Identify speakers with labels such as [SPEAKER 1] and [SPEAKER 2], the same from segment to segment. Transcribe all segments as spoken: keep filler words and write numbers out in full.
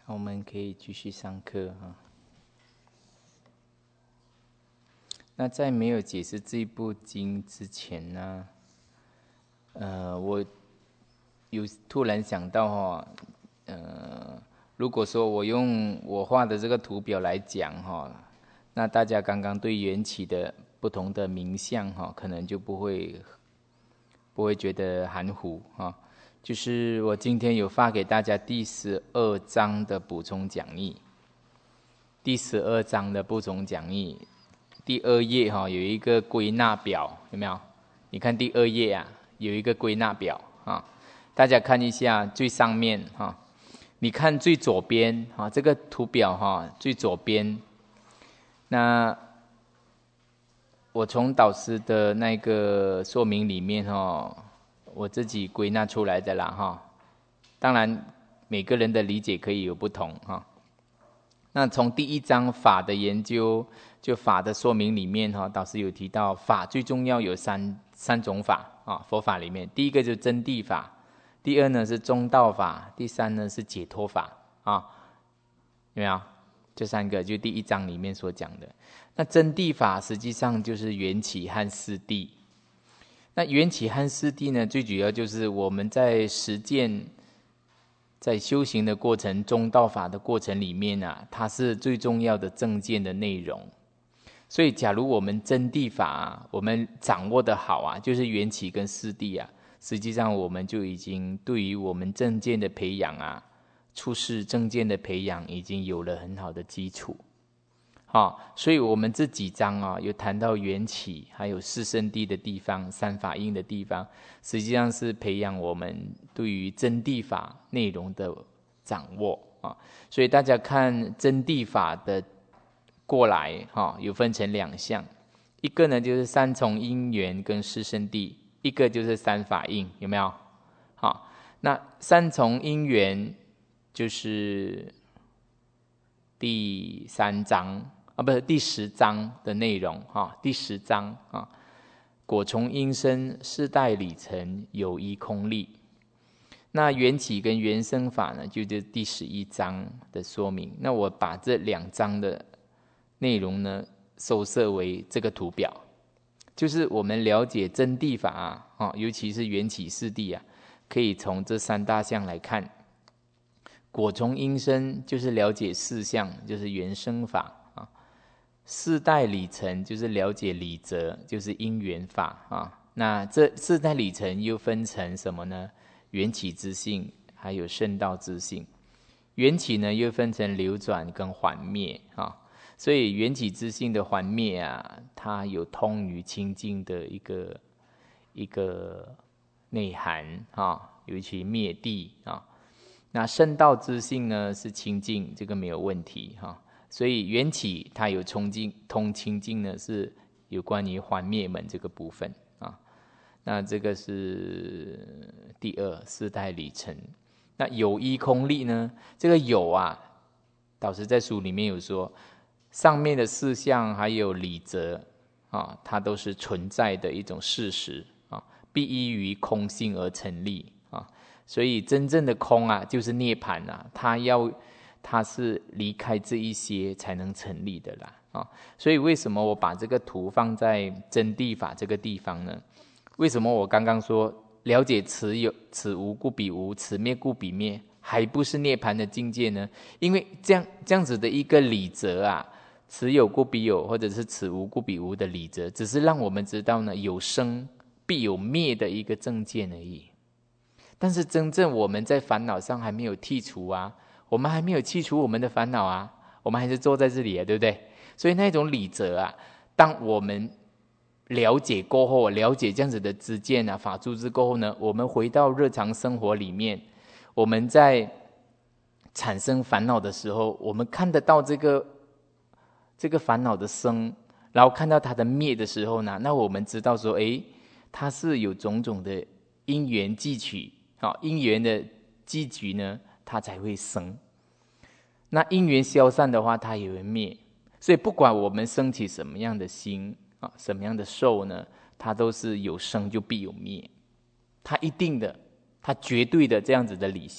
[SPEAKER 1] 我们可以继续上课哈。那在没有解释这部经之前呢，呃，我有突然想到哈，呃，如果说我用我画的这个图表来讲哈，那大家刚刚对缘起的不同的名相哈，可能就不会不会觉得含糊哈。就是我今天有发给大家第十二章的补充讲义，第十二章的补充讲义，第二页哈有一个归纳表，有没有？你看第二页啊，有一个归纳表啊，大家看一下最上面哈，你看最左边哈，这个图表哈最左边，那我从导师的那个说明里面哈。我自己归纳出来的啦哈，当然每个人的理解可以有不同哈。那从第一章法的研究，就法的说明里面哈，导师有提到法最重要有三三种法啊，佛法里面，第一个就是真谛法，第二呢是中道法，第三呢是解脱法啊，有没有？这三个就第一章里面所讲的。那真谛法实际上就是缘起和四谛。那缘起和四谛呢，最主要就是我们在实践、在修行的过程、中道法的过程里面啊，它是最重要的正见的内容。所以，假如我们真谛法啊，我们掌握的好啊，就是缘起跟四谛啊，实际上我们就已经对于我们正见的培养啊，处世正见的培养，已经有了很好的基础。好，所以我们这几章啊，有谈到缘起，还有四圣谛的地方、三法印的地方，实际上是培养我们对于真谛法内容的掌握啊。所以大家看真谛法的过来哈，有分成两项，一个呢就是三重因缘跟四圣谛，一个就是三法印，有没有？好，那三重因缘就是第三章。啊，不是第十章的内容哈，第十章啊，果从因生，世代理成，有依空力。那缘起跟缘生法呢，就是第十一章的说明。那我把这两章的内容呢，收摄为这个图表，就是我们了解真谛法啊，啊尤其是缘起四谛啊，可以从这三大项来看。果从因生，就是了解四项，就是缘生法。四代理成就是了解理则，就是因缘法啊。那这四代理成又分成什么呢？缘起之性，还有圣道之性。缘起呢又分成流转跟还灭啊。所以缘起之性的还灭啊，它有通于清净的一个一个内涵啊，尤其灭地啊。那圣道之性呢是清净，这个没有问题哈。所以缘起它有通净通清净呢，是有关于还灭门这个部分啊。那这个是第二四代理成。那有依空力呢？这个有啊，导师在书里面有说，上面的四项还有理则啊，它都是存在的一种事实啊，必依于空性而成立啊。所以真正的空啊，就是涅槃啊，它要。它是离开这一些才能成立的啦啊，所以为什么我把这个图放在真谛法这个地方呢？为什么我刚刚说了解此有此无故彼无，此灭故彼灭，还不是涅槃的境界呢？因为这样这样子的一个理则啊，此有故彼有，或者是此无故彼无的理则，只是让我们知道呢，有生必有灭的一个正见而已。但是真正我们在烦恼上还没有剔除啊。我们还没有去除我们的烦恼啊，我们还是坐在这里啊，对不对？所以那种理则啊，当我们了解过后，了解这样子的知见啊、法住之过后呢，我们回到日常生活里面，我们在产生烦恼的时候，我们看得到这个这个烦恼的生，然后看到它的灭的时候呢，那我们知道说，诶，它是有种种的因缘汲取，好，因缘的汲取呢。它才会生，那因缘消散的话，它也会灭。所以不管我们升起什么样的心啊，什么样的受呢，它都是有生就必有灭，它一定的，它绝对的这样子的理性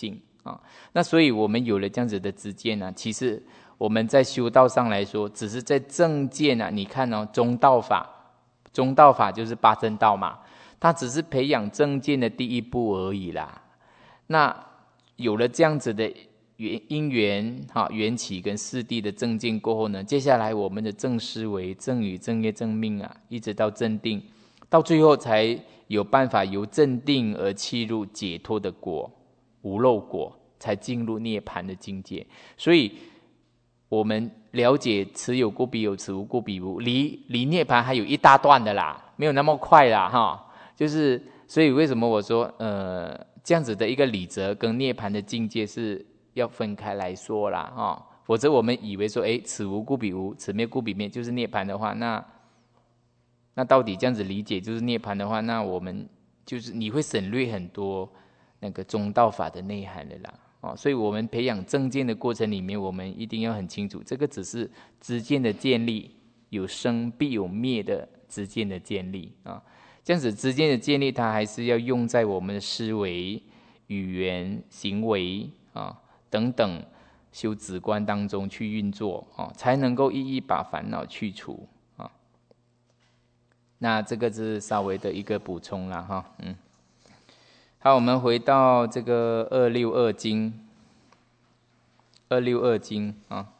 [SPEAKER 1] 啊。那所以我们有了这样子的知见呢，其实我们在修道上来说，只是在正见啊，你看哦，中道法，中道法就是八正道嘛，它只是培养正见的第一步而已啦。那有了这样子的因缘哈缘起跟四谛的正见过后呢，接下来我们的正思维、正语、正业、正命啊，一直到正定，到最后才有办法由正定而契入解脱的果，无漏果，才进入涅槃的境界。所以我们了解此有故彼有，此无故彼无，离离涅槃还有一大段的啦，没有那么快啦哈。就是所以为什么我说呃这样子的一个理则跟涅槃的境界是要分开来说啦哈。否则我们以为说哎此无故彼无，此灭故彼灭就是涅槃的话，那那到底这样子理解就是涅槃的话，那我们就是你会省略很多那个中道法的内涵的啦。哦，所以我们培养正见的过程里面，我们一定要很清楚，这个只是知见的建立，有生必有灭的知见的建立啊。这样子知见的建立，它还是要用在我们的思维、语言、行为啊等等修止观当中去运作啊，才能够一一把烦恼去除啊。那这个是稍微的一个补充啦哈，嗯。好，我们回到这个二六二经，二六二经啊，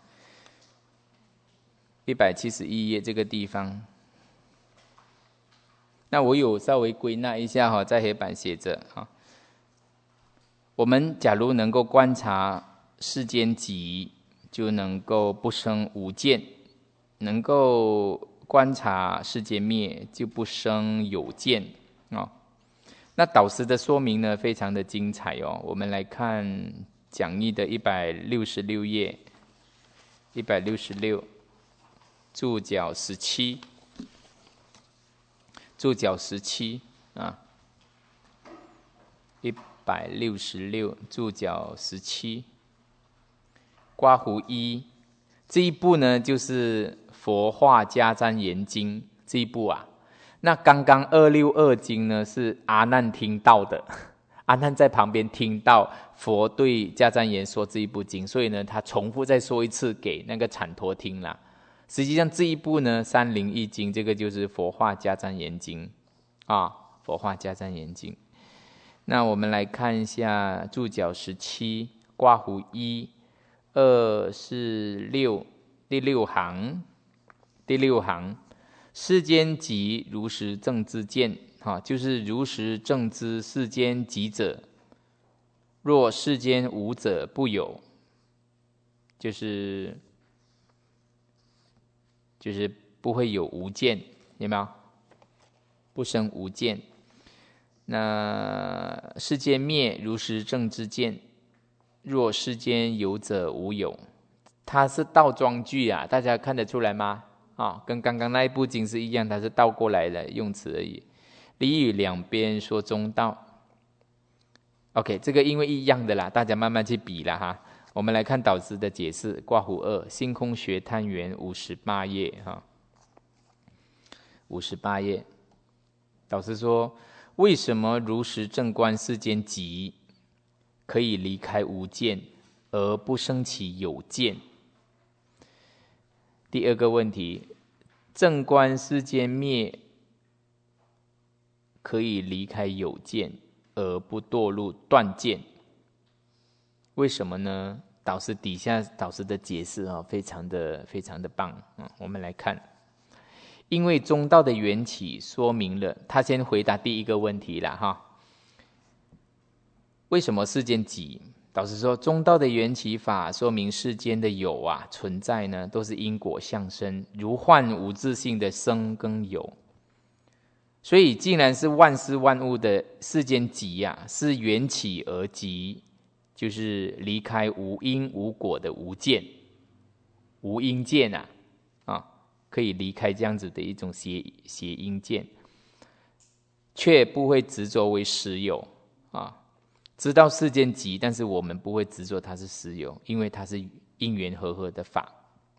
[SPEAKER 1] 一百七十一页这个地方。那我有稍微归纳一下哈，在黑板写着哈。我们假如能够观察世间集，就能够不生无见；能够观察世间灭，就不生有见啊。那导师的说明呢，非常的精彩哦。我们来看讲义的一百六十六页，一百六十六，注脚十七，注脚十七啊，一百六十六，注脚十七，刮胡一这一部呢，就是佛化迦旃延经这一部啊。那刚刚二六二经呢，是阿难听到的，阿难在旁边听到佛对迦旃延说这一部经，所以呢，他重复再说一次给那个产陀听啦。实际上这一部呢，三零一经，这个就是佛化迦旃延经啊，佛化迦旃延经。那我们来看一下注脚十七，刮胡一，二四六，第六行，第六行。世间即如实正知见，哈，就是如实正知世间即者，若世间无者不有，就是就是不会有无见，有没有？不生无见。那世间灭如实正知见，若世间有者无有，它是倒装句啊，大家看得出来吗？啊，跟刚刚那一部经是一样，它是倒过来的用词而已。理语两边说中道。OK， 这个因为一样的啦，大家慢慢去比啦哈。我们来看导师的解释，刮胡二，星空学探源五十八页哈，五十八页。导师说，为什么如实正观世间集，可以离开无见，而不生起有见？第二个问题，正观世间灭，可以离开有见，而不堕入断见，为什么呢？导师底下导师的解释啊，非常的非常的棒啊。我们来看，因为中道的缘起说明了，他先回答第一个问题啦哈。为什么世间集？导师说，中道的缘起法说明世间的有啊存在呢，都是因果相生，如幻无自性的生跟有。所以既然是万事万物的世间集啊，是缘起而集，就是离开无因无果的无见，无因见啊，啊，可以离开这样子的一种邪邪因见，却不会执着为实有啊。知道世间集，但是我们不会执着它是实有，因为它是因缘和合的法。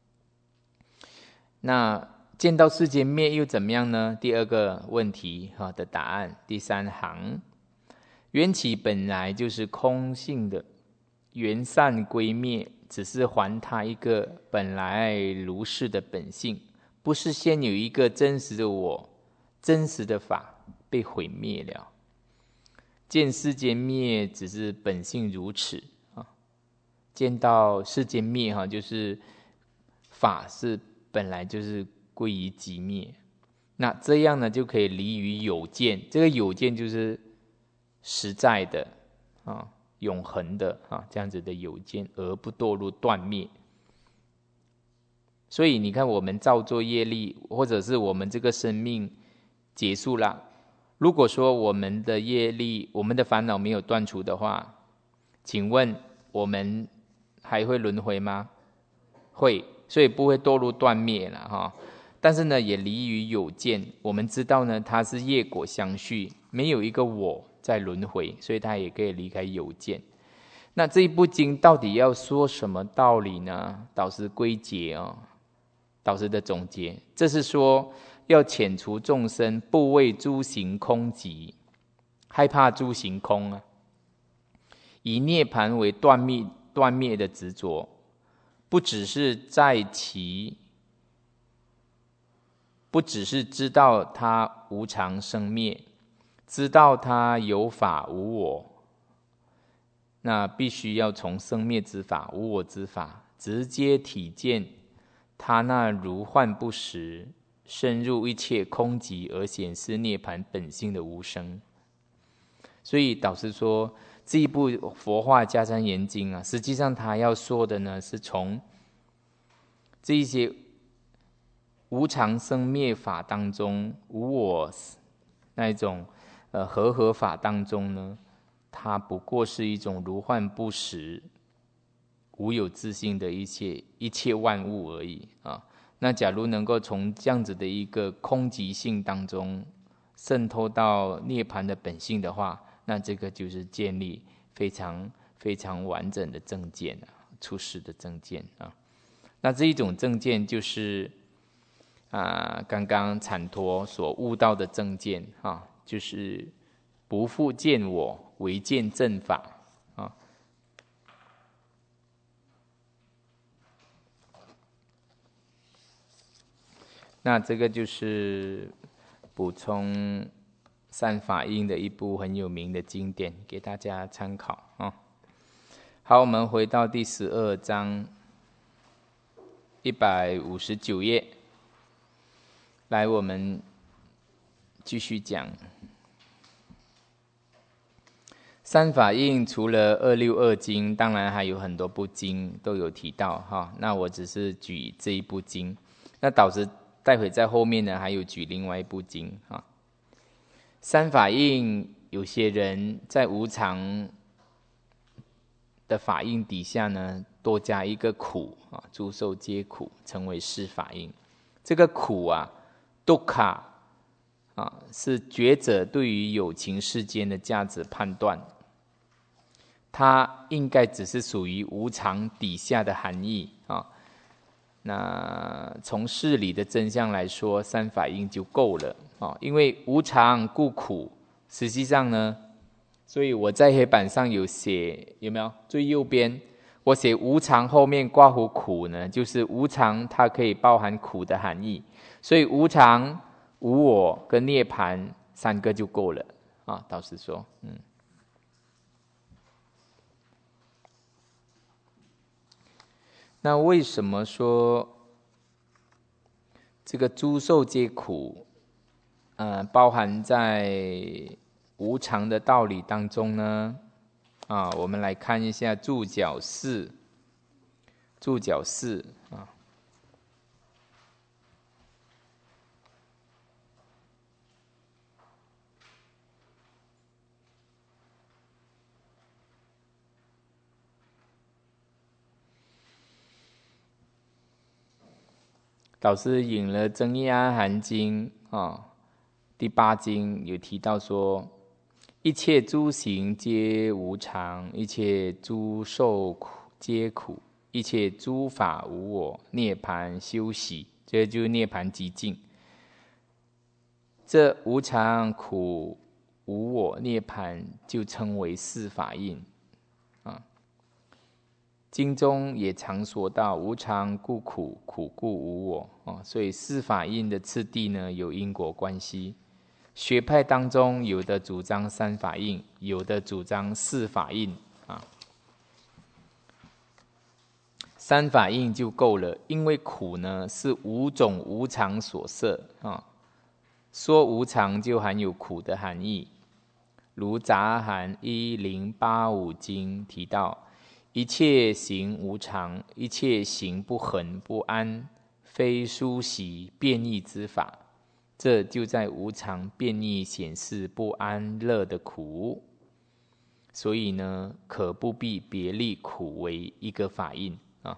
[SPEAKER 1] 那见到世间灭又怎么样呢？第二个问题的答案，第三行，缘起本来就是空性的， 缘散归灭，只是还他一个本来如是的本性，不是先有一个真实的我、真实的法被毁灭了。见世间灭，只是本性如此啊。见到世间灭哈，就是法是本来就是归于寂灭。那这样呢，就可以离于有见。这个有见就是实在的啊。永恒的啊，这样子的有见，而不堕入断灭。所以你看，我们造作业力，或者是我们这个生命结束了，如果说我们的业力、我们的烦恼没有断除的话，请问我们还会轮回吗？会，所以不会堕入断灭了哈。但是呢，也离于有见。我们知道呢，它是业果相续，没有一个我在轮回，所以它也可以离开有见。那这一部经到底要说什么道理呢？导师归结哦，导师的总结，这是说要遣除众生不为诸行空寂，害怕诸行空啊，以涅槃为断灭断灭的执着，不只是在其。不只是知道它无常生灭，知道它有法无我，那必须要从生灭之法、无我之法，直接体见它那如幻不实，深入一切空寂而显示涅槃本性的无生。所以导师说，这一部佛化迦旃延经啊，实际上他要说的呢，是从这一些无常生灭法当中，无我那一种呃和合法当中呢，它不过是一种如幻不实、无有自性的一切一切万物而已啊。那假如能够从这样子的一个空寂性当中渗透到涅槃的本性的话，那这个就是建立非常非常完整的正见啊，出世的正见啊。那这一种正见就是啊，刚刚阐陀所悟到的正见啊，就是不复见我，唯见正法啊。那这个就是补充善法印的一部很有名的经典，给大家参考啊。好，我们回到第十二章一百五十九页。来，我们继续讲三法印。除了二六二经，当然还有很多部经都有提到哈。那我只是举这一部经。那导师待会在后面呢，还有举另外一部经哈。三法印，有些人在无常的法印底下呢，多加一个苦啊，诸受皆苦，成为四法印。这个苦啊。杜卡啊，是觉者对于有情世间的价值判断，它应该只是属于无常底下的含义啊。那从事理的真相来说，三法印就够了啊，因为无常故苦。实际上呢，所以我在黑板上有写，有没有？最右边我写无常后面括弧苦呢，就是无常它可以包含苦的含义。所以无常、无我跟涅槃三个就够了啊。导师说，嗯，那为什么说这个诸受皆苦，呃，包含在无常的道理当中呢？啊，我们来看一下注脚四，注脚四啊。导师引了《增一阿含经》啊，第八经有提到说，一切诸行皆无常，一切诸受苦皆苦，一切诸法无我，涅槃休息，这就是涅槃寂静。这无常、苦、无我、涅槃就称为四法印啊。 经中也常说到无常故苦，苦故无我哦，所以四法印的次第呢有因果关系。学派当中有的主张三法印，有的主张四法印啊。三法印就够了，因为苦呢是五种无常所摄啊。说无常就含有苦的含义，如杂含一零八五经提到，一切行无常，一切行不恒不安，非殊习变异之法。这就在无常变异显示不安乐的苦。所以呢，可不必别立苦为一个法印啊。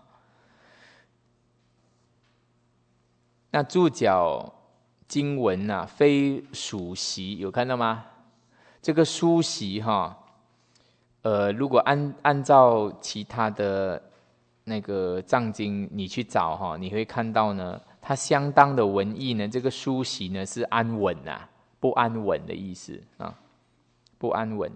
[SPEAKER 1] 那注脚经文啊，非属习，有看到吗？这个殊习哈，呃，如果按按照其他的那个藏经你去找哈，你会看到呢，它相当的文意呢，这个殊习呢是安稳啊，不安稳的意思啊，不安稳。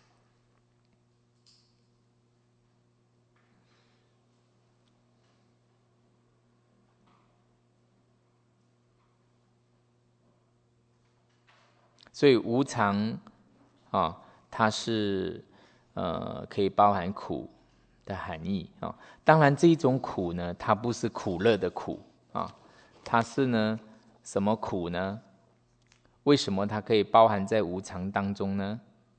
[SPEAKER 1] 所以无常啊，它是呃可以包含苦的含义啊。当然这一种苦呢，它不是苦乐的苦啊，它是呢什么苦呢？为什么它可以包含在无常当中呢？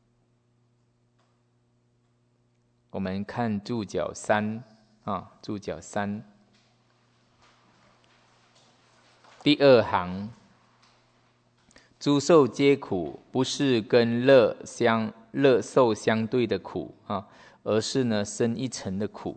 [SPEAKER 1] 我们看注脚三啊，注脚三第二行。诸受皆苦，不是跟乐相乐受相对的苦啊，而是呢深一层的苦。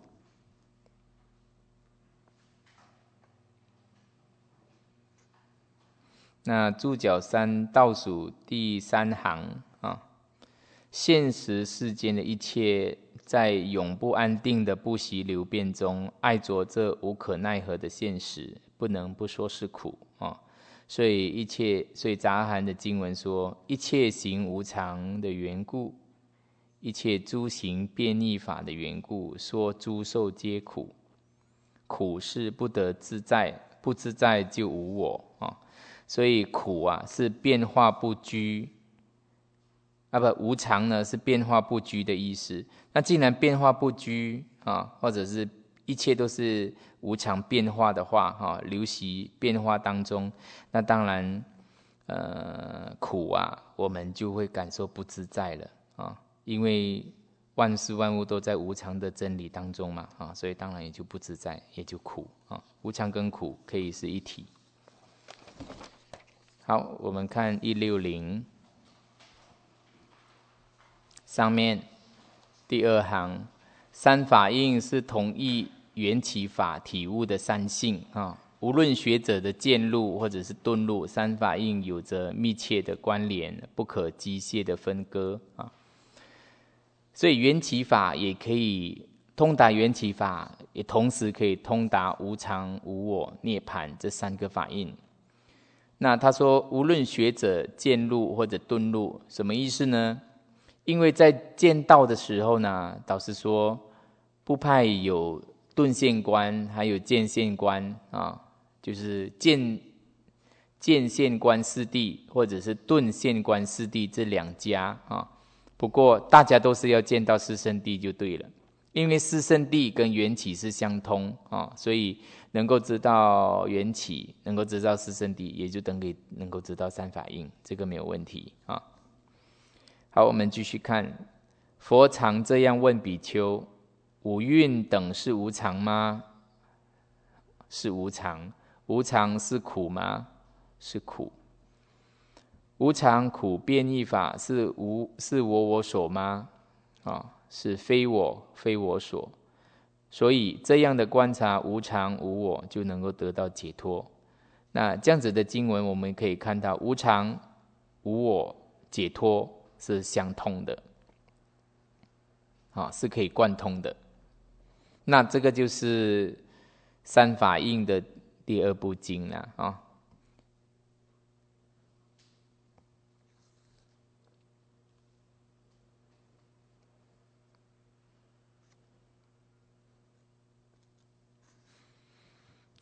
[SPEAKER 1] 那注脚三倒数第三行啊，现实世间的一切，在永不安定的不息流变中，爱着这无可奈何的现实，不能不说是苦啊。所以一切，所以杂含的经文说，一切行无常的缘故，一切诸行变异法的缘故，说诸受皆苦。苦是不得自在，不自在就无我啊。所以苦啊是变化不居，啊不，无常呢是变化不居的意思。那既然变化不居啊，或者是一切都是无常变化的话，哈，流习变化当中，那当然，呃，苦啊，我们就会感受不自在了啊，因为万事万物都在无常的真理当中嘛，啊，所以当然也就不自在，也就苦啊。无常跟苦可以是一体。好，我们看一六零上面第二行。三法印是同一缘起法体悟的三性啊，无论学者的见入或者是顿入，三法印有着密切的关联，不可机械的分割啊。所以缘起法也可以通达缘起法，也同时可以通达无常、无我、涅槃这三个法印。那他说，无论学者见入或者顿入，什么意思呢？因为在见道的时候呢，导师说，部派有顿现观，还有见现观啊，就是见见现观四谛，或者是顿现观四谛这两家啊。不过大家都是要见到四圣谛就对了，因为四圣谛跟缘起是相通啊，所以能够知道缘起，能够知道四圣谛，也就等于能够知道三法印，这个没有问题啊。好，我们继续看，佛常这样问比丘：五蕴等是无常吗？是无常。无常是苦吗？是苦。无常苦变异法是无是我我所吗？啊，是非我非我所。所以这样的观察无常无我，就能够得到解脱。那这样子的经文，我们可以看到无常无我解脱是相通的，啊，是可以贯通的。那这个就是三法印的第二部经了啊。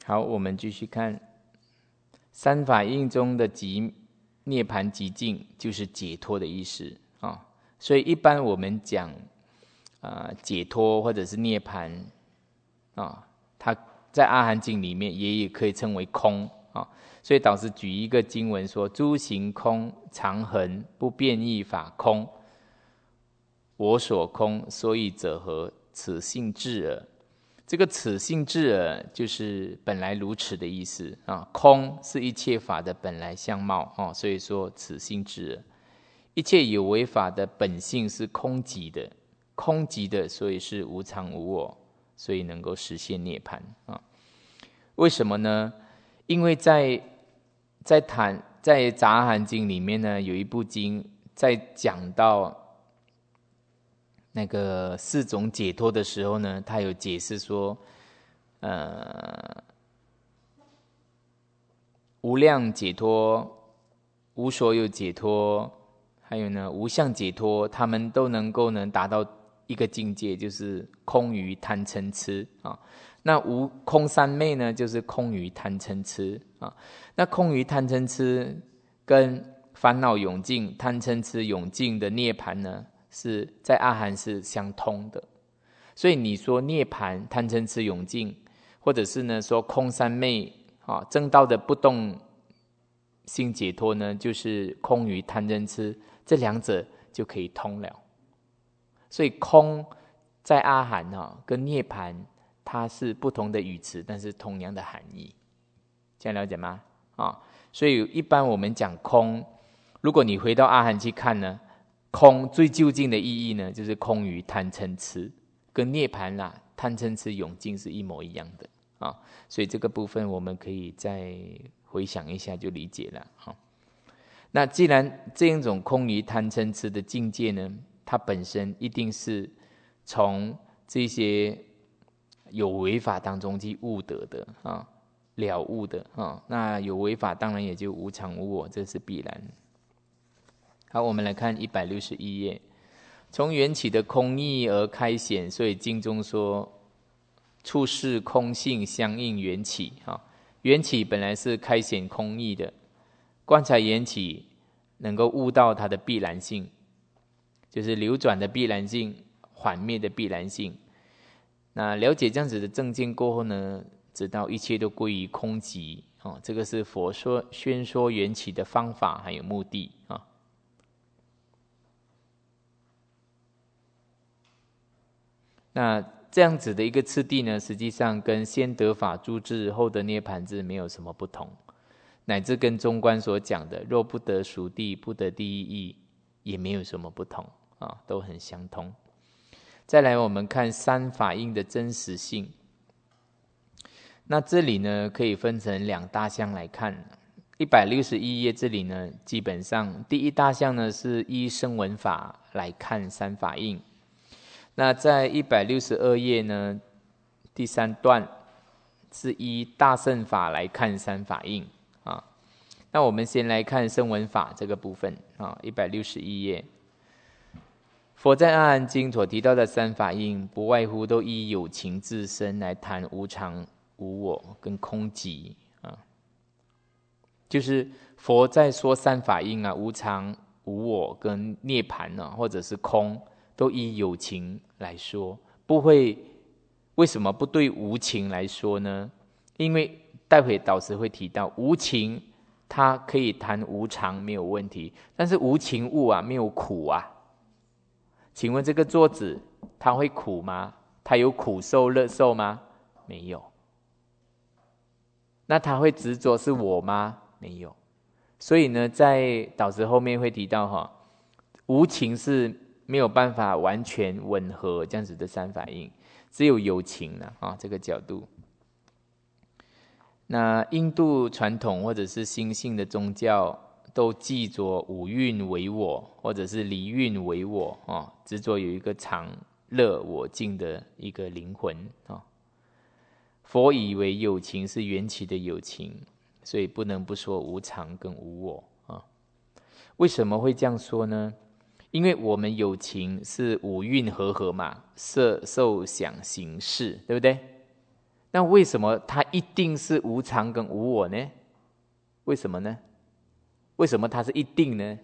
[SPEAKER 1] 好，我们继续看三法印中的极涅槃极境，就是解脱的意思啊。所以一般我们讲啊、呃、解脱或者是涅槃啊，它在阿含经里面也也可以称为空啊。所以导师举一个经文说：诸行空，常恒不变异法空。我所空，所以者何？此性智耳。这个此性智耳就是本来如此的意思啊。空是一切法的本来相貌啊，所以说此性智耳。一切有为法的本性是空寂的，空寂的，所以是无常无我，所以能够实现涅槃啊。为什么呢？因为在在谈在杂阿含经里面呢，有一部经在讲到那个四种解脱的时候呢，他有解释说，呃，无量解脱、无所有解脱，还有呢无相解脱，他们都能够能达到一个境界，就是空于贪嗔痴啊。那无空三昧呢，就是空于贪嗔痴啊。那空于贪嗔痴跟烦恼永尽、贪嗔痴永尽的涅槃呢，是在阿含是相通的。所以你说涅槃、贪嗔痴永尽，或者是呢说空三昧啊，正道的不动性解脱呢，就是空于贪嗔痴，这两者就可以通了。所以空在阿含啊，跟涅槃它是不同的语词，但是同样的含义，这样了解吗？啊，所以一般我们讲空，如果你回到阿含去看呢，空最究竟的意义呢，就是空于贪嗔痴，跟涅槃啦、贪嗔痴永尽是一模一样的啊。所以这个部分我们可以再回想一下就理解了啊。那既然这一种空于贪嗔痴的境界呢，它本身一定是从这些有为法当中去悟得的啊，了悟的啊。那有为法当然也就无常无我，这是必然。好，我们来看一百六十一页，从缘起的空义而开显，所以经中说，处事空性相应缘起啊。缘起本来是开显空义的，观察缘起能够悟到它的必然性，就是流转的必然性、缓灭的必然性。那了解这样子的正见过后呢，知道一切都归于空寂啊。这个是佛说宣说缘起的方法还有目的啊。那这样子的一个次第呢，实际上跟先得法诸智，后得涅盘智没有什么不同，乃至跟中观所讲的若不得熟地，不得第一义，也没有什么不同啊，都很相通。再来我们看三法印的真实性，那这里呢可以分成两大项来看。一百六十一页这里呢，基本上第一大项呢是依声闻法来看三法印。那在一百六十二页呢，第三段是依大乘法来看三法印啊。那我们先来看声闻法这个部分啊，一百六十一页，佛在阿含经所提到的三法印，不外乎都依有情自身来谈无常、无我跟空寂啊。就是佛在说三法印啊，无常、无我跟涅槃啊，或者是空，都依有情来说，不会。为什么不对无情来说呢？因为待会导师会提到，无情它可以谈无常没有问题，但是无情物啊没有苦啊。请问这个桌子它会苦吗？它有苦受乐受吗？没有。那它会执着是我吗？没有。所以呢，在导师后面会提到哈，无情是没有办法完全吻合这样子的三法印，只有有情了啊，这个角度。那印度传统或者是新兴的宗教都记着五蕴为我，或者是离蕴为我啊，执着有一个常乐我净的一个灵魂啊。佛以为有情是缘起的有情，所以不能不说无常跟无我啊。为什么会这样说呢？因为我们有情是五蕴和合嘛，色受想行识，对不对？ 那为什么它一定是无常跟无我呢？为什么呢？为什么它是一定呢？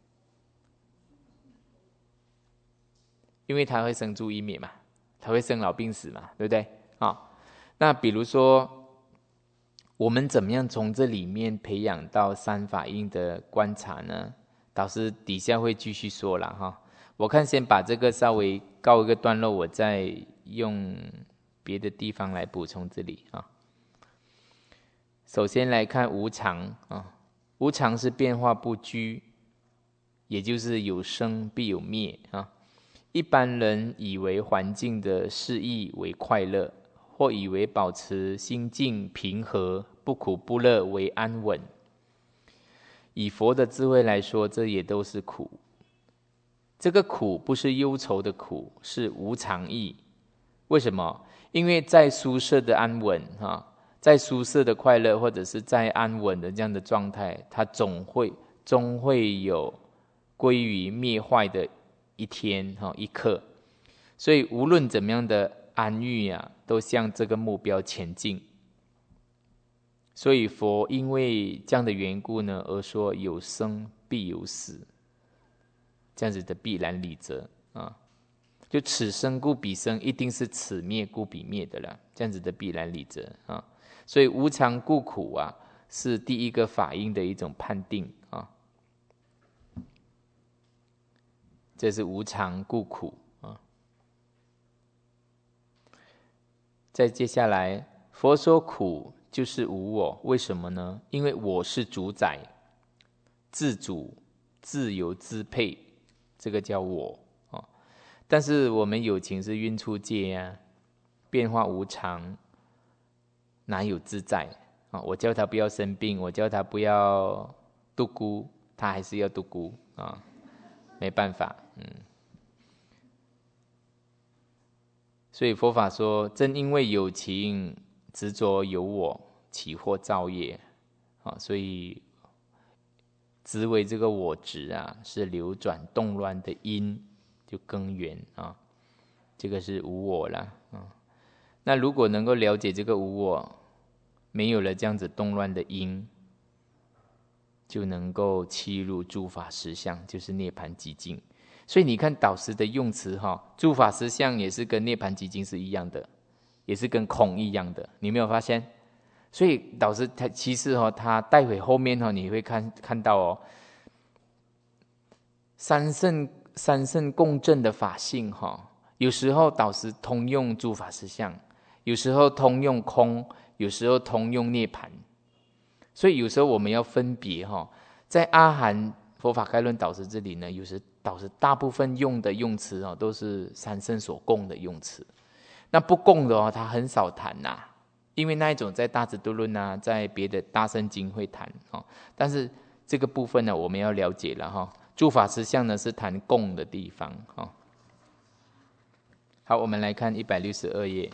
[SPEAKER 1] 因为它会生住异灭嘛，它会生老病死嘛，对不对？啊，那比如说，我们怎么样从这里面培养到三法印的观察呢？导师底下会继续说了哈。我看先把这个稍微告一个段落，我再用别的地方来补充这里啊。首先来看无常啊，无常是变化不居，也就是有生必有灭啊。一般人以为环境的适宜为快乐，或以为保持心境平和、不苦不乐为安稳。以佛的智慧来说，这也都是苦。这个苦不是忧愁的苦，是无常意。为什么？因为在舒适的安稳哈，在舒适的快乐，或者是在安稳的这样的状态，它总会终会有归于灭坏的一天哈一刻。所以无论怎么样的安逸啊，都向这个目标前进。所以佛因为这样的缘故呢，而说有生必有死，这样子的必然理则啊，就此生故彼生，一定是此灭故彼灭的了，这样子的必然理则啊。所以无常故苦啊，是第一个法因的一种判定啊。这是无常故苦啊。再接下来，佛说苦就是无我，为什么呢？因为我是主宰、自主、自由支配，这个叫我啊。但是我们有情是蕴处界啊，变化无常，哪有自在啊？我叫他不要生病，我叫他不要度孤，他还是要度孤啊，没办法，嗯。所以佛法说，正因为有情执着有我，起惑造业啊，所以执为这个我执啊，是流转动乱的因，就根源啊，这个是无我啦啊。那如果能够了解这个无我，没有了这样子动乱的因，就能够契入诸法实相，就是涅槃寂静。所以你看导师的用词哈，诸法实相也是跟涅槃寂静是一样的，也是跟空一样的，你没有发现？所以导师他其实哈，他待会后面哈，你会看看到哦，三圣三圣共振的法性哈，有时候导师通用诸法实相，有时候通用空，有时候通用涅槃。所以有时候我们要分别哈，在阿含佛法概论导师这里呢，有时导师大部分用的用词哦，都是三圣所供的用词。那不供的哦，他很少谈呐、啊，因为那一种在大智度论啊，在别的大圣经会谈哦。但是这个部分呢，我们要了解了哈。诸法实相呢是谈供的地方哈。好，我们来看一百六十二页。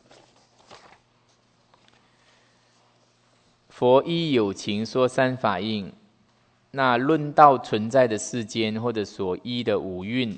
[SPEAKER 1] 佛依有情说三法印，那论到存在的世间或者所依的五蕴，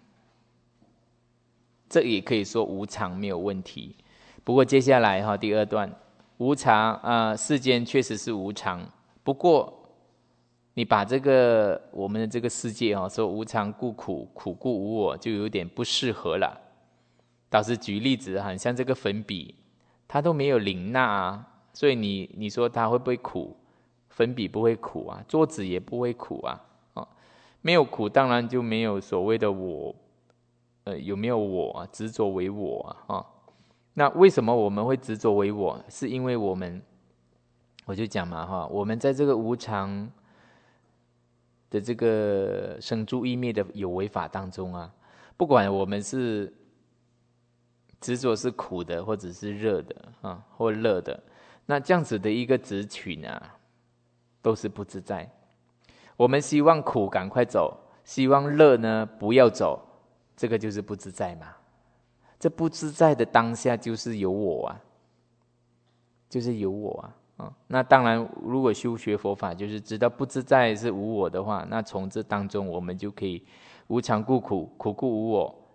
[SPEAKER 1] 这也可以说无常没有问题。不过接下来哈第二段，无常啊、呃，世间确实是无常。不过你把这个我们的这个世界哈说无常故苦，苦故无我，就有点不适合了。导师举例子哈，像这个粉笔，它都没有磷钠啊。所以你你说它会不会苦？粉笔不会苦啊，桌子也不会苦啊，哦、没有苦，当然就没有所谓的我，呃，有没有我啊？执着为我啊，哦、那为什么我们会执着为我？是因为我们，我就讲嘛哈，我们在这个无常的这个生住异灭的有为法当中啊，不管我们是执着是苦的，或者是热的啊，或乐的。那这样子的一个执取呢，都是不自在。我们希望苦赶快走，希望乐呢不要走，这个就是不自在嘛。这不自在的当下就是有我啊，就是有我啊。啊那当然，如果修学佛法，就是知道不自在是无我的话，那从这当中我们就可以无常故苦，苦故无我，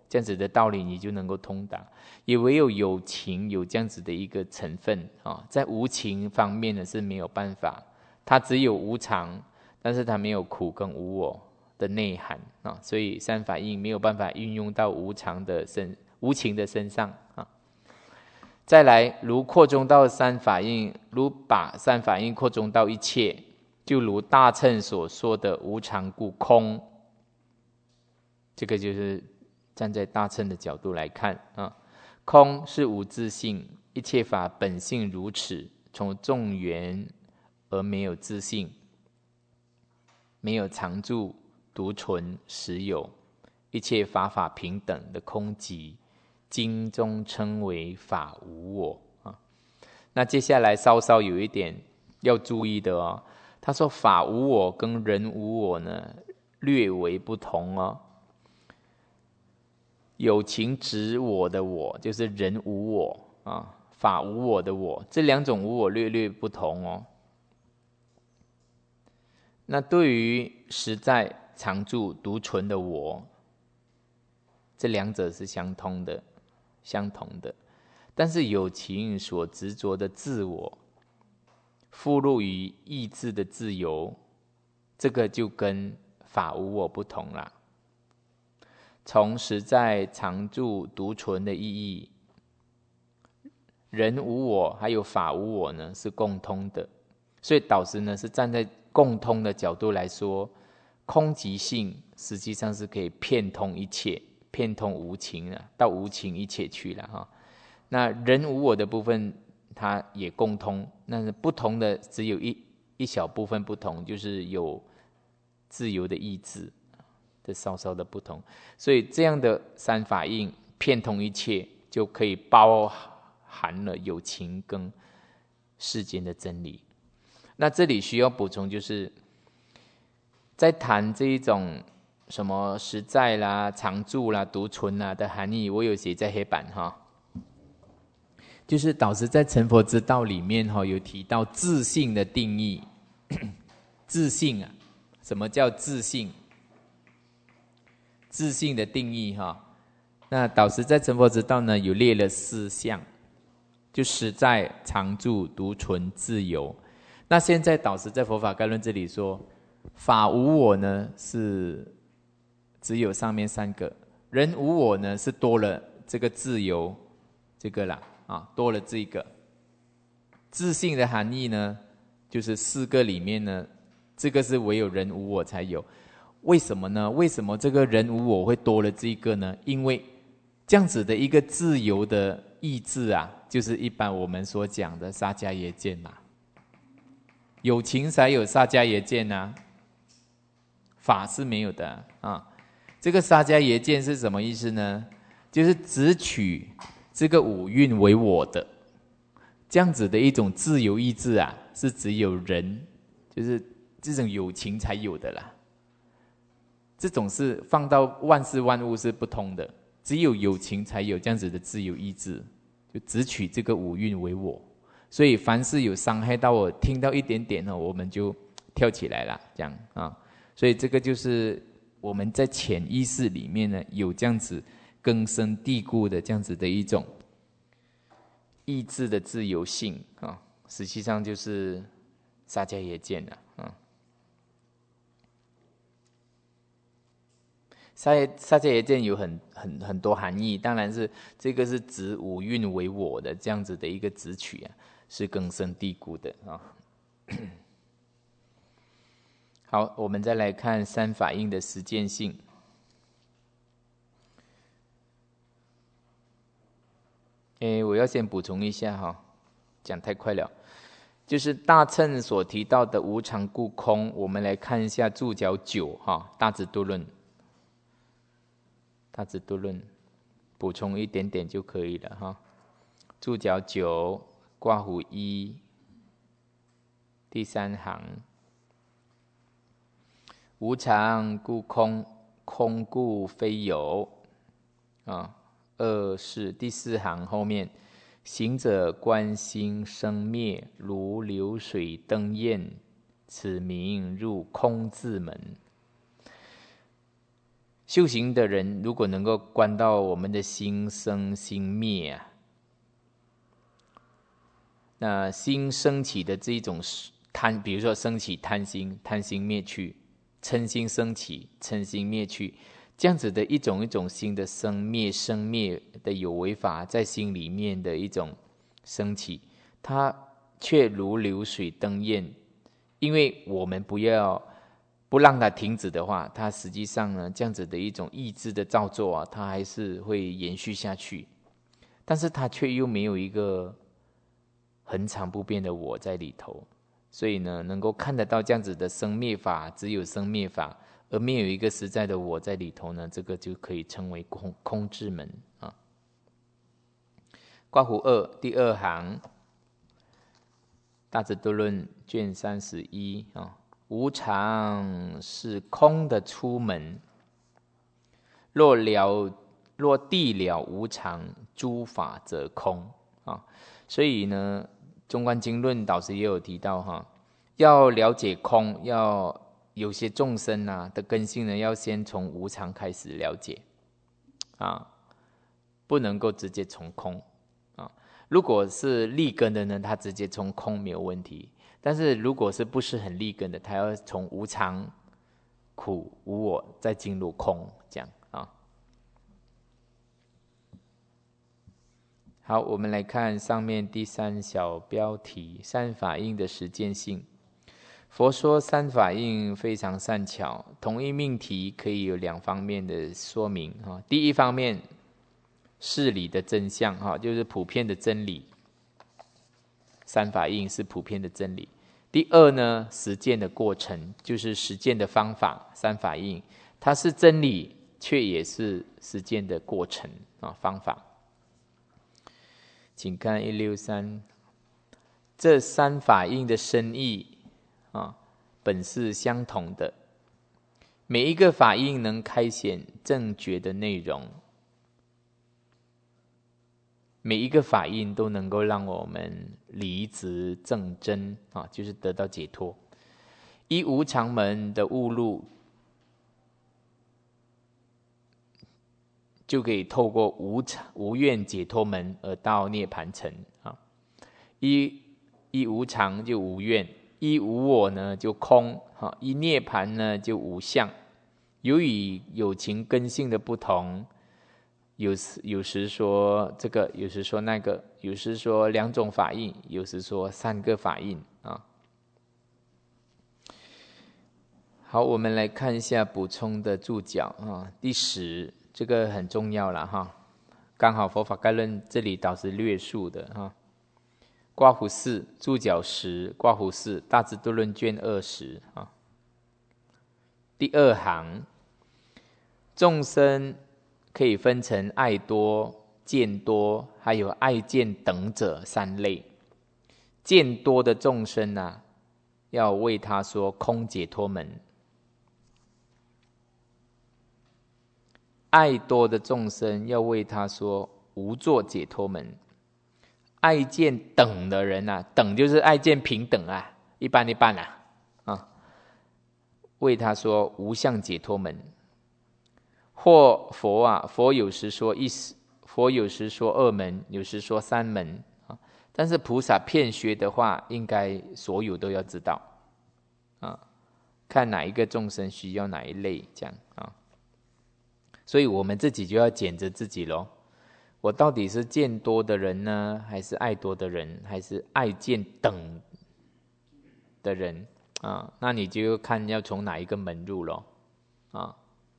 [SPEAKER 1] 这样子的道理你就能够通达。也唯有有情有这样子的一个成分啊，在无情方面呢是没有办法，它只有无常，但是它没有苦跟无我的内涵啊，所以三法印没有办法运用到无常的身无情的身上啊。再来，如扩中到三法印，如把三法印扩中到一切，就如大乘所说的无常故空，这个就是站在大乘的角度来看啊，空是无自性，一切法本性如此，从众缘而没有自性，没有常住独存实有，一切法法平等的空寂，经中称为法无我啊。那接下来稍稍有一点要注意的哦，他说法无我跟人无我呢略为不同哦。有情执我的我就是人无我啊，法无我的我，这两种无我略略不同哦。那对于实在常住独存的我，这两者是相通的相同的，但是有情所执着的自我附入于意志的自由，这个就跟法无我不同啦。从实在常住独存的意义，人无我还有法无我呢是共通的，所以导师呢是站在共通的角度来说，空寂性实际上是可以遍通一切，遍通无情啊，到无情一切去了哈。那人无我的部分它也共通，那是不同的只有一一小部分不同，就是有自由的意志的稍稍的不同，所以这样的三法印遍通一切，就可以包含了有情跟世间的真理。那这里需要补充，就是在谈这一种什么实在啦、常住啦、独存啦的含义，我有写在黑板哈。就是导师在成佛之道里面哈有提到自性的定义，自性啊，什么叫自性？自性的定义哈，那导师在成佛之道呢有列了四项，就实在、常住、独存、自由。那现在导师在佛法概论这里说，法无我呢是只有上面三个，人无我呢是多了这个自由这个啦啊，多了这个。自性的含义呢，就是四个里面呢，这个是唯有人无我才有。为什么呢？为什么这个人无我会多了这个呢？因为这样子的一个自由的意志啊，就是一般我们所讲的萨迦耶见嘛。有情才有萨迦耶见啊，法是没有的啊。这个萨迦耶见是什么意思呢？就是只取这个五蕴为我的，这样子的一种自由意志啊，是只有人，就是这种有情才有的啦。这种是放到万事万物是不通的，只有有情才有这样子的自由意志，就只取这个五蕴为我。所以凡是有伤害到我，听到一点点呢，我们就跳起来了，这样啊。所以这个就是我们在潜意识里面呢，有这样子根深蒂固的这样子的一种意志的自由性啊，实际上就是萨迦耶见了啊。萨萨迦耶见有很很很多含义，当然是这个是指五蕴为我的这样子的一个执取啊，是根深蒂固的啊。好，我们再来看三法印的实践性。诶，我要先补充一下哈，讲太快了。就是大乘所提到的无常故空，我们来看一下注脚九哈，大智度论。大智度论补充一点点就可以了哈。注脚九括弧一第三行，无常故空，空故非有啊。二是第四行后面，行者观心生灭，如流水灯焰，此名入空自门。 修行的人如果能够观到我们的心生心灭啊，那心升起的这一种贪，比如说升起贪心，贪心灭去；嗔心升起，嗔心灭去。这样子的一种一种心的生灭，生灭的有为法在心里面的一种升起，它却如流水登堰。因为我们不要不让它停止的话，它实际上呢，这样子的一种意志的造作啊，它还是会延续下去。但是它却又没有一个恒常不变的我在里头，所以呢，能够看得到这样子的生灭法，只有生灭法，而没有一个实在的我在里头呢，这个就可以称为空空智门啊。刮胡二第二行，大智度论卷三十一啊，无常是空的出门，若了若地了无常，诸法则空啊。所以呢，中观经论导师也有提到哈，要了解空，要有些众生啊的根性呢，要先从无常开始了解啊，不能够直接从空啊。如果是立根的呢，他直接从空没有问题。但是如果是不是很立根的，他要从无常、苦、无我，再进入空，这样啊。好，我们来看上面第三小标题：三法印的实践性。佛说三法印非常善巧，同一命题可以有两方面的说明哈。第一方面，事理的真相哈，就是普遍的真理。三法印是普遍的真理。第二呢，实践的过程，就是实践的方法。三法印它是真理，却也是实践的过程啊，方法。请看一六三，这三法印的深意啊，本是相同的。每一个法印能开显正觉的内容，每一个法印都能够让我们离执正真啊，就是得到解脱。依无常门的悟路，就可以透过无常无愿解脱门而到涅盘城啊。依依无常就无愿，依无我呢就空，哈，依涅盘呢就无相。由于有情根性的不同，有时有时说这个，有时说那个，有时说两种法印，有时说三个法印啊。好，我们来看一下补充的注脚啊。第十，这个很重要了哈，刚好佛法概论这里导师略述的哈。刮胡四注脚十，刮胡四大智度论卷二十啊。第二行，众生可以分成爱多、见多，还有爱见等者三类。见多的众生啊，要为他说空解脱门；爱多的众生要为他说无作解脱门。爱见等的人啊，等就是爱见平等啊，一般一般啊，啊，为他说无相解脱门。或佛啊，佛有时说一时，佛有时说二门，有时说三门啊。但是菩萨遍学的话，应该所有都要知道啊，看哪一个众生需要哪一类这样啊。所以我们自己就要检着自己咯，我到底是见多的人呢，还是爱多的人，还是爱见等的人啊？那你就看要从哪一个门入咯啊。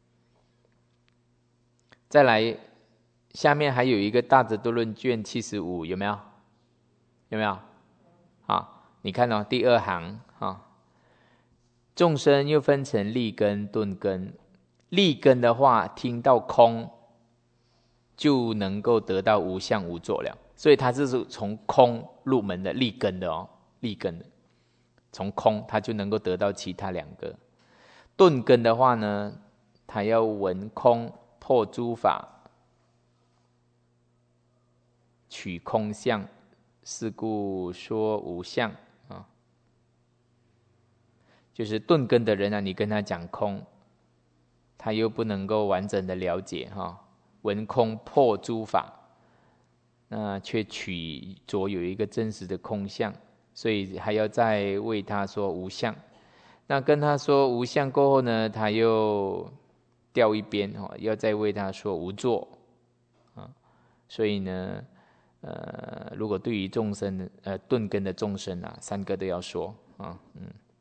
[SPEAKER 1] 再来，下面还有一个大智度论卷七十五，有没有？有没有？啊，你看哦，第二行啊，众生又分成立根、顿根。立根的话，听到空就能够得到无相无作了，所以他这是从空入门的立根的哦，立根的，从空他就能够得到其他两个。顿根的话呢，他要闻空破诸法，取空相，是故说无相啊。就是顿根的人啊，你跟他讲空， 他又不能够完整的了解哈，闻空破诸法，那却取着有一个真实的空相，所以还要再为他说无相。那跟他说无相过后呢，他又掉一边哈，要再为他说无作啊。所以呢，呃，如果对于众生呃顿根的众生啊，三个都要说啊，嗯。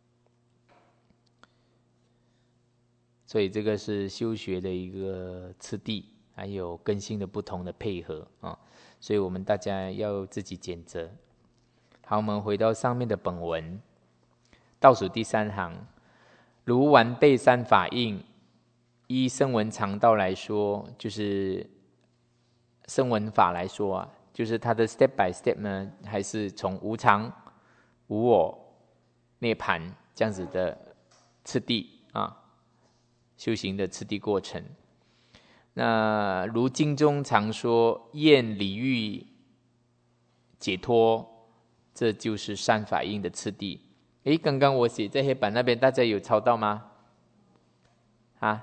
[SPEAKER 1] 所以这个是修学的一个次第，还有根性的不同的配合啊，所以我们大家要自己检责。好，我们回到上面的本文，倒数第三行，如完备三法印，依声闻常道来说，就是声闻法来说啊，就是它的 step by step 呢，还是从无常、无我、涅槃这样子的次第啊。修行的次第过程。那如经中常说厌离欲解脱，这就是三法印的次第。诶，刚刚我写在黑板那边，大家有抄到吗？啊？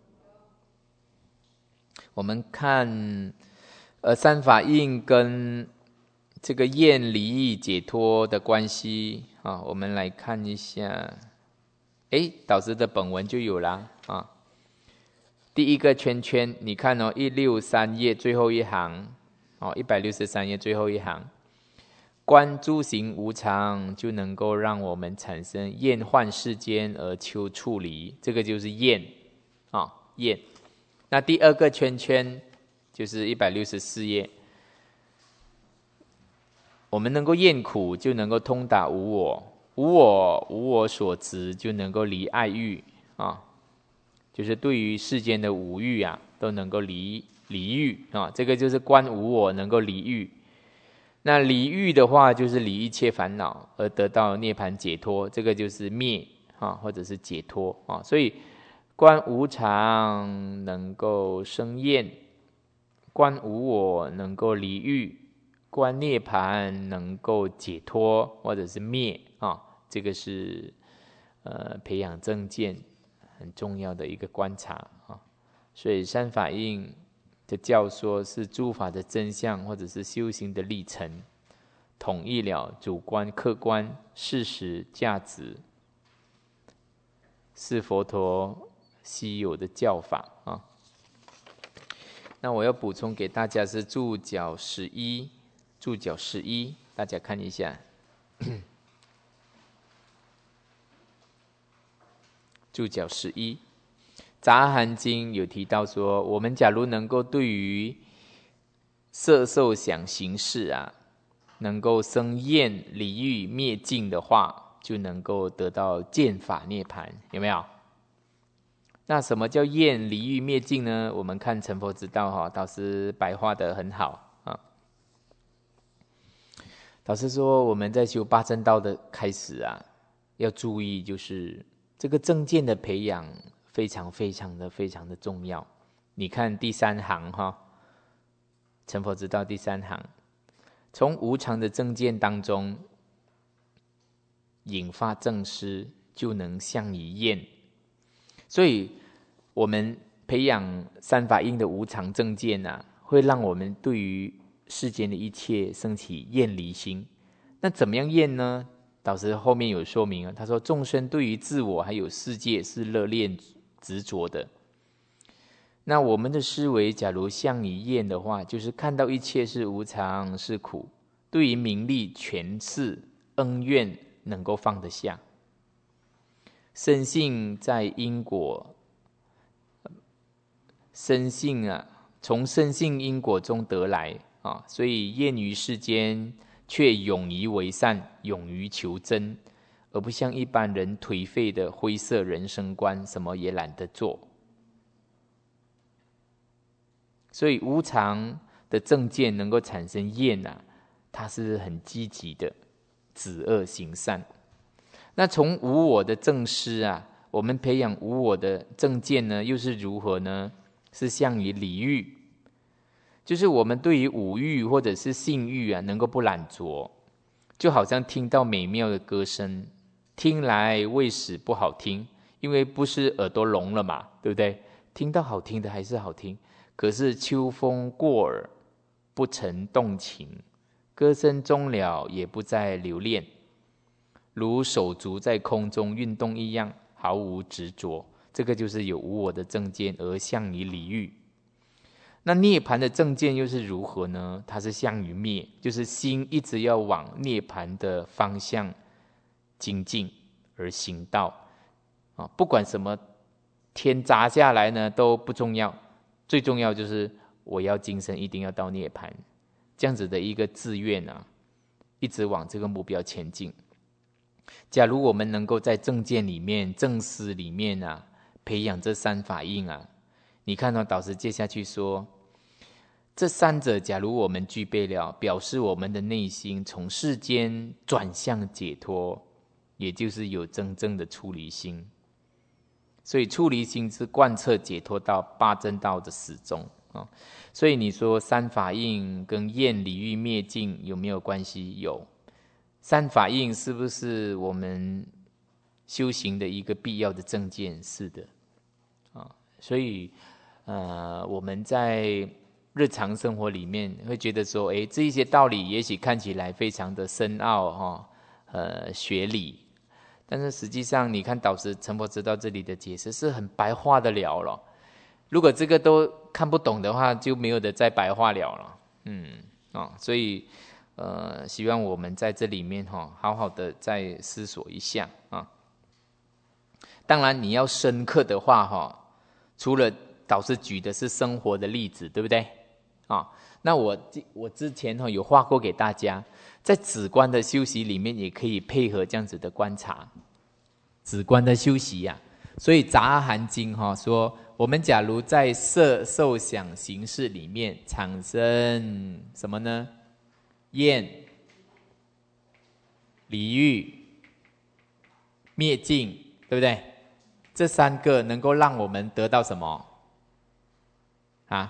[SPEAKER 1] 我们看呃三法印跟这个厌离欲解脱的关系啊，我们来看一下。诶，导师的本文就有啦啊。第一个圈圈，你看哦，一百六十三页最后一行哦，一百六十三页最后一行，观诸行无常，就能够让我们产生厌患世间而求处离，这个就是厌啊厌。那第二个圈圈就是一百六十四页，我们能够厌苦，就能够通达无我。无我无我所执，就能够离爱欲啊，就是对于世间的五欲啊，都能够离离欲啊，这个就是观无我，能够离欲。那离欲的话，就是离一切烦恼而得到涅槃解脱，这个就是灭啊，或者是解脱啊。所以观无常能够生厌，观无我能够离欲，观涅槃能够解脱或者是灭啊，这个是呃培养正见很重要的一个观察啊。所以三法印的教说是诸法的真相，或者是修行的历程，统一了主观、客观、事实、价值，是佛陀稀有的教法啊。那我要补充给大家是注脚十一。注脚十一，大家看一下。注脚十一，杂含经有提到说，我们假如能够对于色受想行识啊，能够生厌离欲灭尽的话，就能够得到见法涅槃，有没有？那什么叫厌离欲灭尽呢？我们看成佛之道哈，导师白话的很好。导师说，我们在修八正道的开始啊，要注意就是这个正见的培养非常非常的非常的重要。你看第三行哈，成佛之道第三行，从无常的正见当中引发正思，就能向于厌。所以我们培养三法印的无常正见啊，会让我们对于世间的一切升起厌离心。那怎么样厌呢？导师后面有说明啊，他说众生对于自我还有世界是热恋执着的。那我们的思维假如向于厌的话，就是看到一切是无常是苦，对于名利权势恩怨能够放得下，深信在因果，深信啊，从深信因果中得来啊，所以厌于世间，却勇于为善，勇于求真，而不像一般人颓废的灰色人生观，什么也懒得做。所以无常的正见能够产生厌啊，它是很积极的止恶行善。那从无我的正思啊，我们培养无我的正见呢，又是如何呢？是向于离欲，就是我们对于五欲或者是性欲啊，能够不懒着，就好像听到美妙的歌声，听来未始不好听，因为不是耳朵聋了嘛，对不对？ 听到好听的还是好听，可是秋风过耳，不曾动情，歌声终了，也不再留恋，如手足在空中运动一样，毫无执着。这个就是有无我的正见，而向于离欲。那涅槃的正见又是如何呢？它是向于灭，就是心一直要往涅槃的方向精进而行道啊，不管什么天砸下来呢都不重要，最重要就是我要今生一定要到涅槃，这样子的一个志愿啊，一直往这个目标前进。假如我们能够在正见里面、正思里面啊，培养这三法印啊，你看到导师接下去说，这三者假如我们具备了，表示我们的内心从世间转向解脱，也就是有真正的出离心。所以出离心是贯彻解脱道、八正道的始终啊。所以你说三法印跟厌离欲灭尽有没有关系？有。三法印是不是我们修行的一个必要的正见？是的啊。所以呃，我们在日常生活里面会觉得说，哎，这一些道理也许看起来非常的深奥哈，呃，学理。但是实际上，你看导师成佛之道这里的解释是很白话的了了。如果这个都看不懂的话，就没有的再白话了了。嗯啊，所以呃，希望我们在这里面哈，好好的再思索一下啊。当然，你要深刻的话哈，除了导师举的是生活的例子，对不对？啊，那我我之前哈有画过给大家，在止观的修习里面也可以配合这样子的观察。止观的修习呀、啊，所以《杂阿含经》哈说，我们假如在色、受、想、行、识里面产生什么呢？厌、离欲、灭尽，对不对？这三个能够让我们得到什么？啊？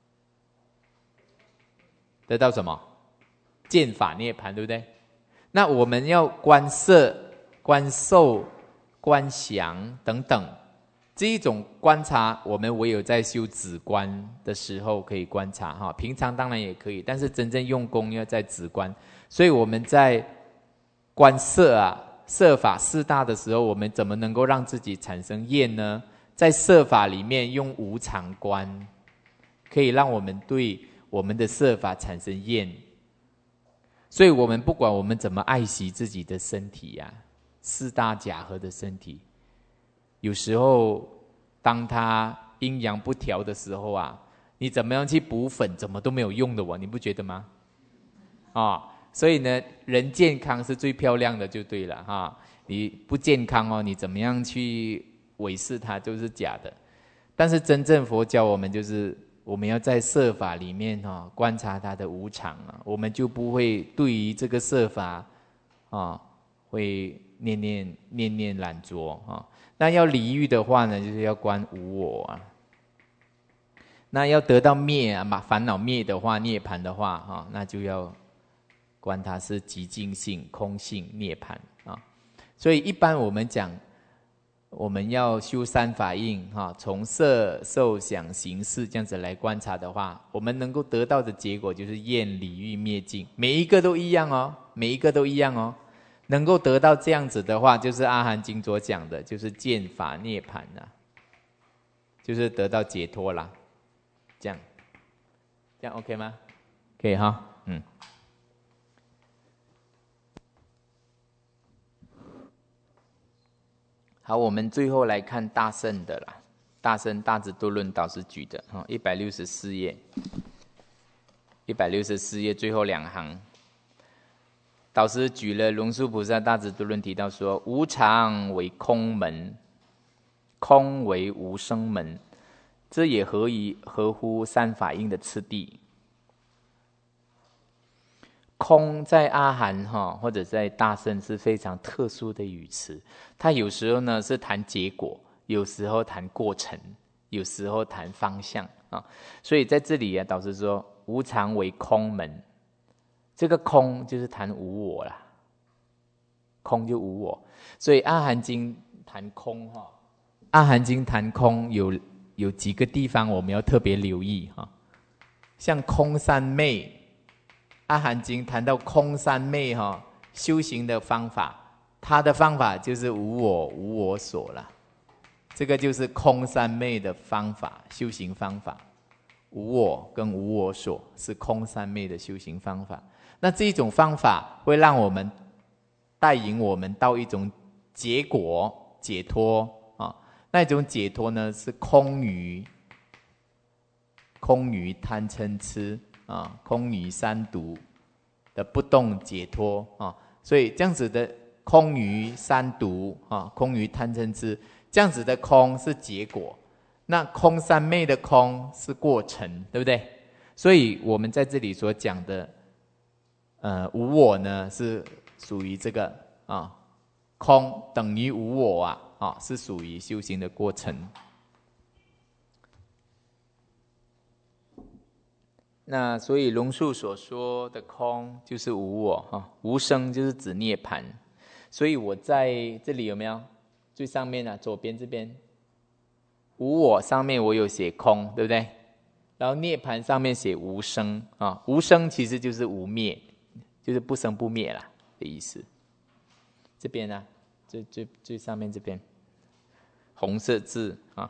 [SPEAKER 1] 得到什么？见法涅槃，对不对？那我们要观色、观受、观想等等，这一种观察，我们唯有在修止观的时候可以观察哈，平常当然也可以，但是真正用功要在止观。所以我们在观色啊、色法四大的时候，我们怎么能够让自己产生厌呢？在色法里面用无常观，可以让我们对我们的色法产生厌。所以我们不管我们怎么爱惜自己的身体啊，四大假合的身体，有时候当它阴阳不调的时候啊，你怎么样去补粉，怎么都没有用的哦，你不觉得吗？啊、哦，所以呢，人健康是最漂亮的，就对了哈、哦。你不健康哦，你怎么样去维持它都是假的。但是真正佛教我们就是我们要在色法里面哈、哦、观察它的无常啊，我们就不会对于这个色法啊、哦、会念念念念懒着啊、哦。那要离欲的话呢，就是要观无我啊。那要得到灭啊嘛，烦恼灭的话，涅槃的话哈、哦，那就要观它是寂静性、空性、涅槃啊。所以一般我们讲，我们要修三法印哈，从色、受、想、行、识这样子来观察的话，我们能够得到的结果就是厌离欲灭尽，每一个都一样哦，每一个都一样哦。能够得到这样子的话，就是阿含经所讲的，就是见法涅槃啊，就是得到解脱啦。这样，这样 OK 吗？可以哈，嗯。好，我们最后来看大乘的啦，大乘大智度论导师举的哈，一百六十四页，一百六十四页最后两行。导师举了龙树菩萨大智度论提到说，无常为空门，空为无生门，这也合于合乎三法印的次第。空在阿含哈或者在大乘是非常特殊的语词，它有时候呢是谈结果，有时候谈过程，有时候谈方向啊。所以在这里啊，导师说无常为空门。这个空就是谈无我啦，空就无我，所以阿含经谈空哈，阿含经谈空有有几个地方我们要特别留意哈，像空三昧，阿含经谈到空三昧哈，修行的方法，它的方法就是无我无我所了，这个就是空三昧的方法，修行方法，无我跟无我所是空三昧的修行方法。那这一种方法会让我们带引我们到一种结果解脱啊，那种解脱呢是空于空于贪嗔痴啊，空于三毒的不动解脱啊，所以这样子的空于三毒啊，空于贪嗔痴，这样子的空是结果，那空三昧的空是过程，对不对？所以我们在这里所讲的，呃，无我呢是属于这个啊，空等于无我啊，啊是属于修行的过程。那所以龙树所说的空就是无我哈，无生就是指涅槃。所以我在这里有没有最上面啊，左边这边无我上面我有写空，对不对？然后涅槃上面写无生啊，无生其实就是无灭，就是不生不灭啦的意思。这边啊，最最最上面这边红色字啊。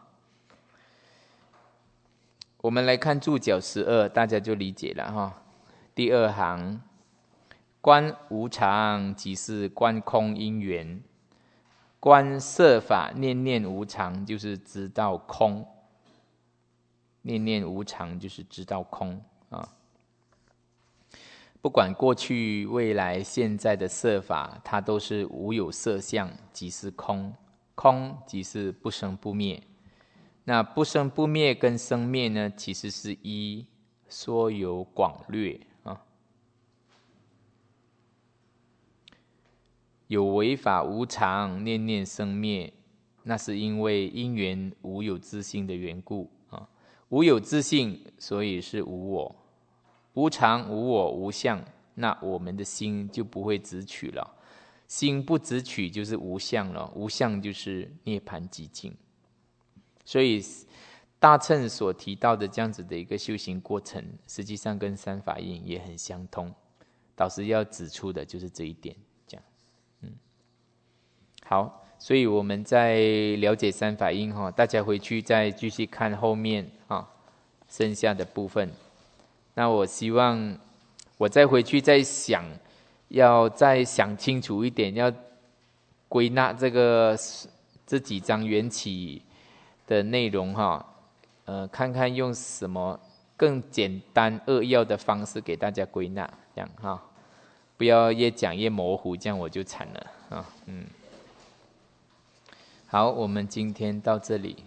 [SPEAKER 1] 我们来看注脚十二，大家就理解了哈。第二行，观无常即是观空因缘，观色法念念无常就是知道空，念念无常就是知道空啊。不管过去、未来、现在的色法，它都是无有色相，即是空，空即是不生不灭。那不生不灭跟生灭呢，其实是一说有广略啊。有为法无常，念念生灭，那是因为因缘无有自性的缘故啊。无有自性，所以是无我。无常、无我、无相，那我们的心就不会执取了。心不执取就是无相了，无相就是涅槃寂静。所以大乘所提到的这样子的一个修行过程，实际上跟三法印也很相通。导师要指出的就是这一点，这样，嗯，好，所以我们在了解三法印哈，大家回去再继续看后面啊剩下的部分。那我希望我再回去再想，要再想清楚一点，要归纳这个这几章缘起的内容哈，呃，看看用什么更简单扼要的方式给大家归纳，这样哈，不要越讲越模糊，这样我就惨了啊，嗯。好，我们今天到这里。